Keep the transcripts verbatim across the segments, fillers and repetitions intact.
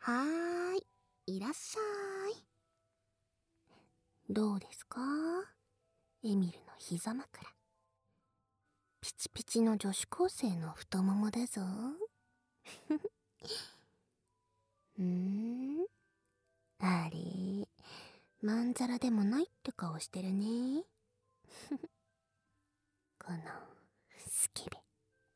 はーい、いらっしゃい。どうですか、エミルの膝枕。ピチピチの女子高生の太ももだぞ。うーん、あれ、まんざらでもないって顔してるね。このスケベ。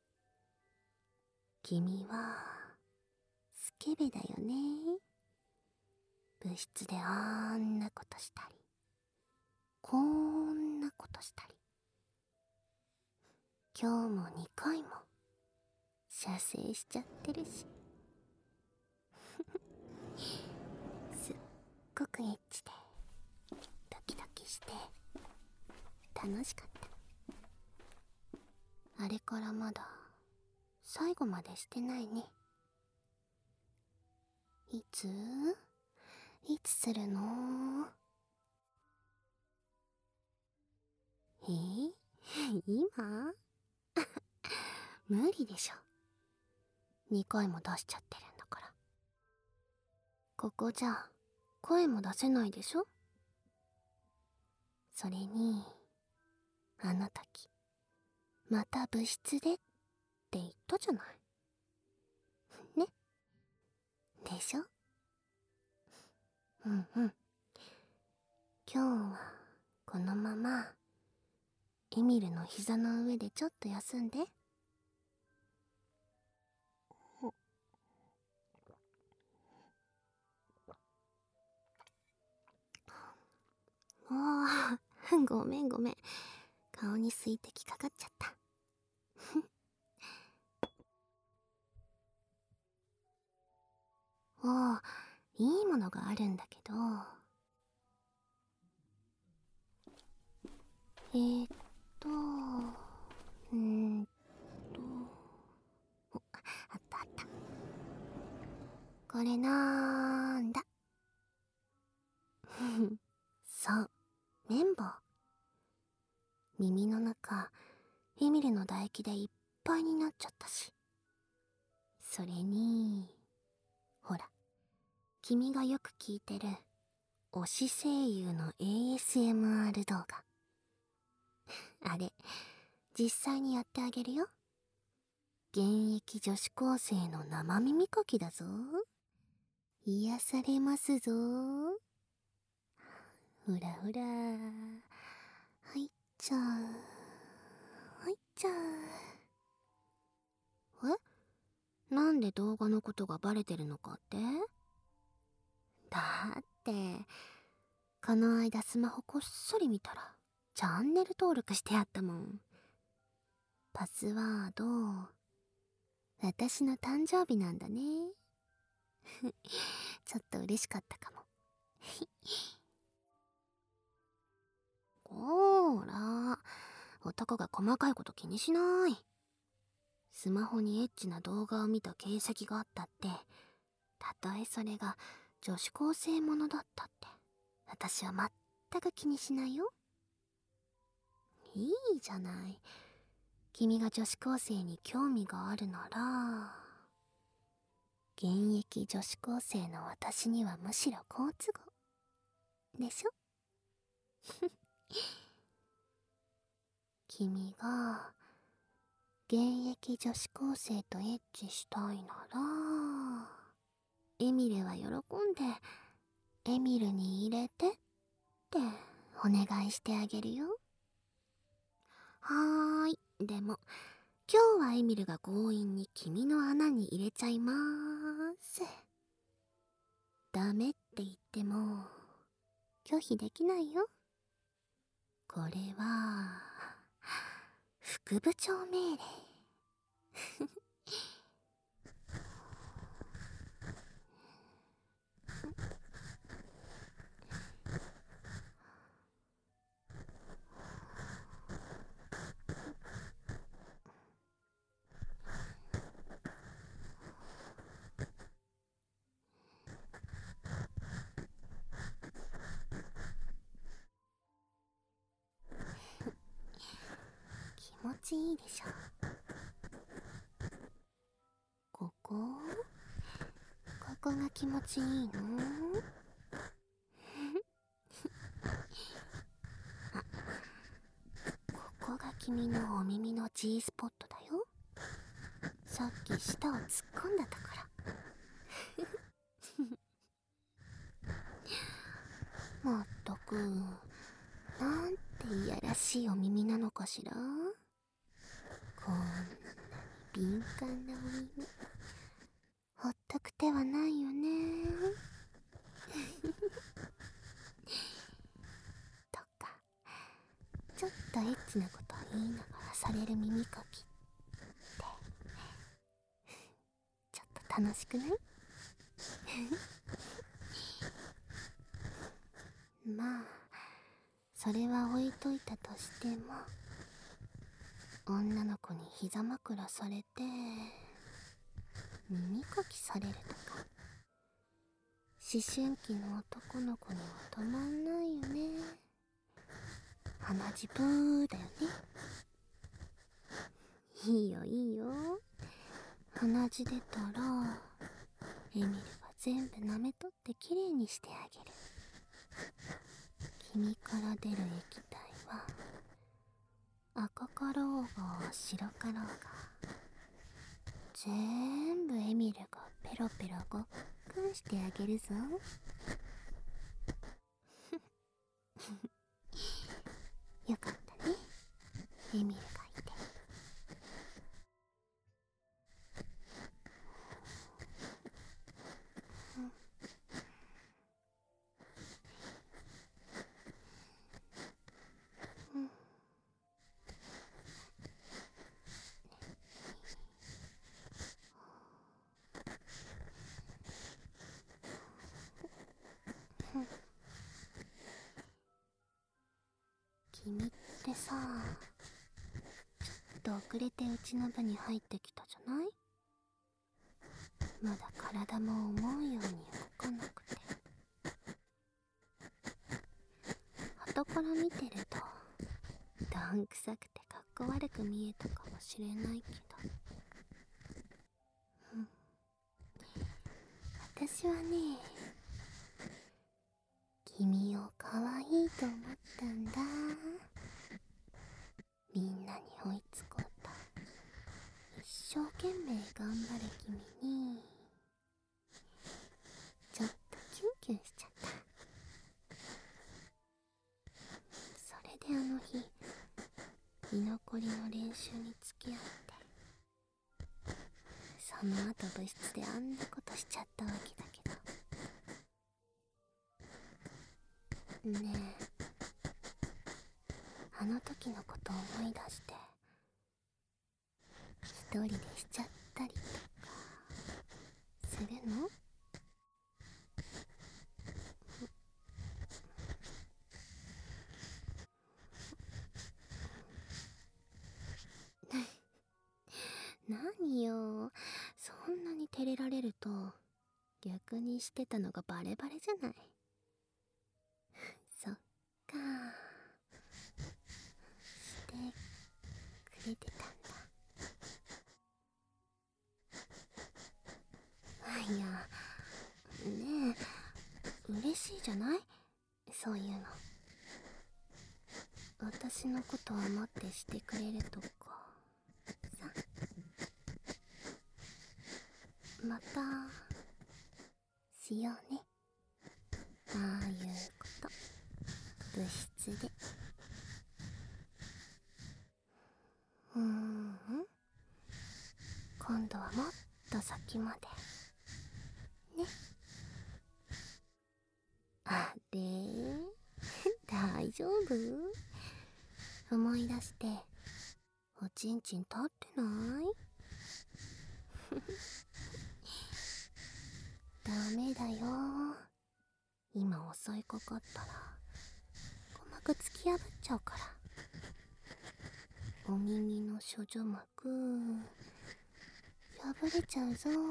君はスケベだよね。部室であんなことしたり、こんなことしたり、今日もにかいも射精しちゃってるし。すっごくエッチでドキドキして楽しかった。あれからまだ最後までしてないね。いついつするの？え今無理でしょ。にかいも出しちゃってるんだから。ここじゃ声も出せないでしょ。それにあの時また部室でって言ったじゃないね。でしょ。うんうん。今日はこのままエミルの膝の上でちょっと休んで。おー、ごめんごめん。顔に水滴かかっちゃった。おー、いいものがあるんだけど。えーっと、うーんと、お、あったあった。これなーんだ。そう、綿棒。耳の中、エミルの唾液でいっぱいになっちゃったし。それに、ほら、君がよく聞いてる推し声優の エーエスエムアール 動画。あれ、実際にやってあげるよ。現役女子高生の生耳かきだぞ。癒されますぞ。ほらほら。はいっちゃう。はいっちゃう。え？なんで動画のことがバレてるのかって？だって、この間スマホこっそり見たら、チャンネル登録してあったもん。パスワード、私の誕生日なんだね。ちょっと嬉しかったかも。ほーら、男が細かいこと気にしない。スマホにエッチな動画を見た形跡があったって、たとえそれが女子高生ものだったって、私は全く気にしないよ。いいじゃない。君が女子高生に興味があるなら、現役女子高生の私にはむしろ好都合でしょ。君が現役女子高生とエッチしたいなら、エミルは喜んでエミルに入れてってお願いしてあげるよ。はーい。でも今日はエミルが強引に君の穴に入れちゃいまーす。ダメって言っても拒否できないよ。これは副部長命令。気持ちいいでしょ。ここ、ここが気持ちいいの？あ、ここが君のお耳の G スポットだよ。さっき舌を突っ込んだところ。まったく、なんていやらしいお耳なのかしら。こんなに敏感なお耳、ほっとく手はないよね。とか、ちょっとエッチなことを言いながらされる耳かきって、ちょっと楽しくない？まあ、それは置いといたとしても、女の子に膝枕されて耳かきされるとか、思春期の男の子にはたまんないよね。鼻血ブーだよね。いいよいいよ、鼻血出たらエミルが全部舐めとってきれいにしてあげる。君から出る液体は赤かろうが白かろうが全部エミルがペロペロごっくんしてあげるぞ。よかったね、エミルがいて。うん、君ってさ、ちょっと遅れてうちの部に入ってきたじゃない？まだ体も思うように動かなくて、後から見てるとどんくさくてかっこ悪く見えたかもしれないけど、うん、私はね、君を可愛いと思ったんだ。みんなに追いつこうと一生懸命頑張る君にちょっとキュンキュンしちゃった。それであの日、居残りの練習に付き合って、その後部室であんなことしちゃったわけだけど。ねえ、あの時のこと思い出して一人でしちゃったりとかするの？何よ、そんなに照れられると逆にしてたのがバレバレじゃない。そっか、してくれてたんだ。あ、いや、ねえ、嬉しいじゃない、そういうの。私のことを思ってしてくれるとかさ。またしようね、ああいうこと部室で。うーん、今度はもっと先までね。あれ大丈夫？思い出しておちんちん立ってない？ダメだよ、今襲いかかったら鼓膜突き破っちゃうから。お耳の処女膜破れちゃうぞ。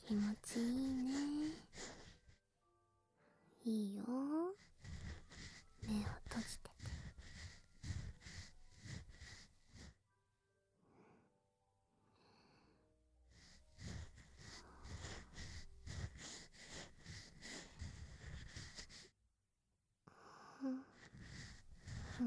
気持ちいいね。いいよ。目を閉じてて。うんうん。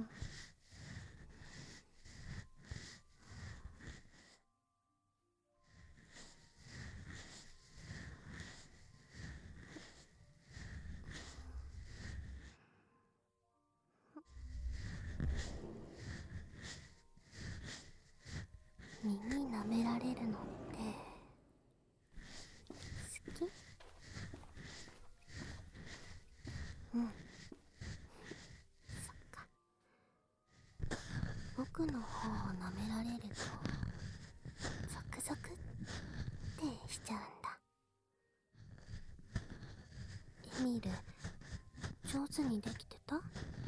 耳舐められるのって好き？うん、そっか。僕の方を舐められるとゾクゾクってしちゃうんだ。エミル、上手にできてた？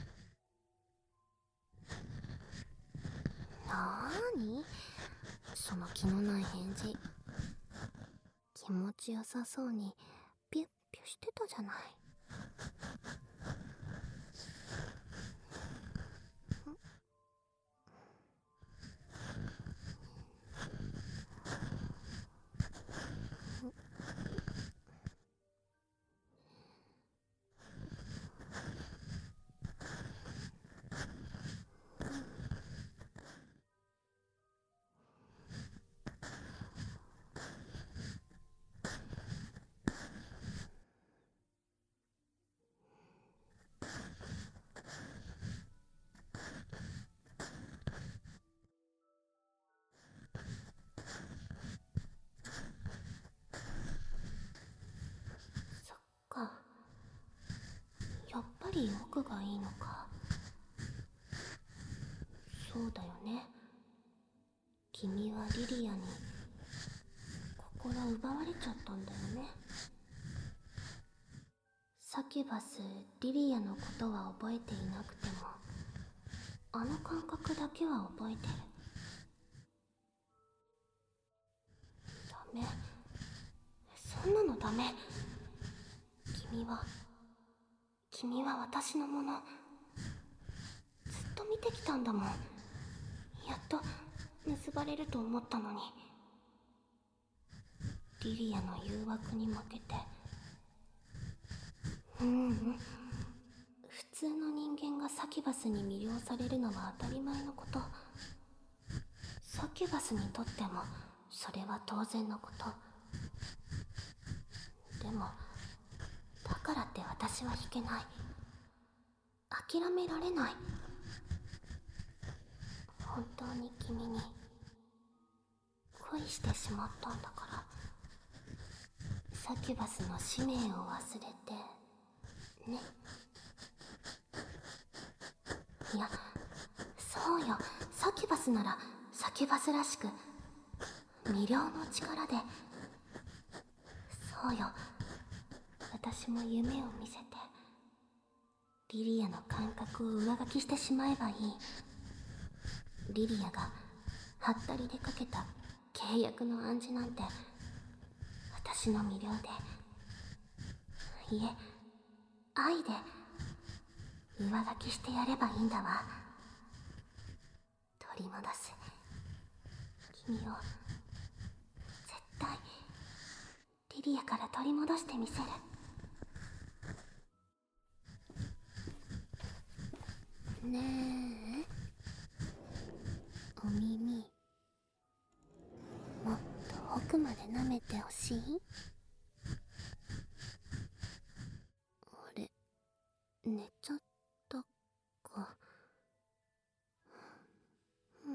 なーにその気のない返事。気持ちよさそうにピュッピュしてたじゃない。そっか、やっぱり奥がいいのか。そうだよね。君はリリアに心奪われちゃったんだよね。サキュバス、リリアのことは覚えていなくてもあの感覚だけは覚えてる。ダメ、そんなのダメ。君は君は私のもの。ずっと見てきたんだもん。やっと結ばれると思ったのに。リリアの誘惑に負けて。ううん、普通の人間がサキュバスに魅了されるのは当たり前のこと。サキュバスにとってもそれは当然のこと。でもだからって私は引けない。諦められない。本当に君に恋してしまったんだから。サキュバスの使命を忘れてね。いや、そうよ。サキュバスならサキュバスらしく魅了の力で。そうよ、私も夢を見せてリリアの感覚を上書きしてしまえばいい。リリアがハッタリでかけた契約の暗示なんて私の魅了で、いえ、愛で上書きしてやればいいんだわ。取り戻す君を絶対リリアから取り戻してみせる。ねえ、お耳もっと奥まで舐めてほしい？あれ、寝ちゃったか。うん、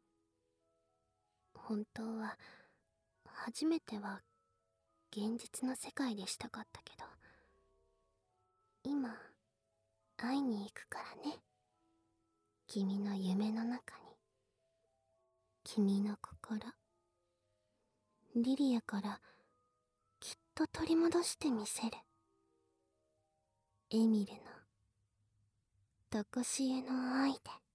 本当は初めては現実の世界でしたかったけど、今会いに行くからね。君の夢の中に。君の心、リリアからきっと取り戻してみせる。エミルのとこしえの愛で。